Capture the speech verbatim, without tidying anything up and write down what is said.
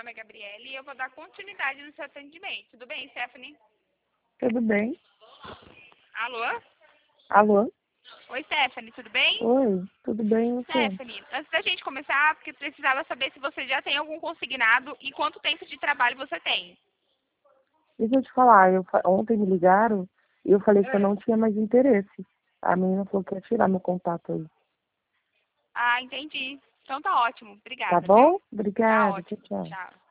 nome é Gabriele e eu vou dar continuidade no seu atendimento. Tudo bem, Stephanie? Tudo bem? Alô? Alô? Oi, Stephanie, tudo bem? Oi, tudo bem e você? Stephanie, antes da gente começar, porque precisava saber se você já tem algum consignado e quanto tempo de trabalho você tem. Deixa eu te falar, eu, fa- ontem me ligaram e eu falei que eu não tinha mais interesse. A menina falou que ia tirar meu contato aí. Ah, entendi. Então tá ótimo. Tá Obrigada, viu? bom? Tá Obrigada, tchau, ótimo. tchau. Tchau.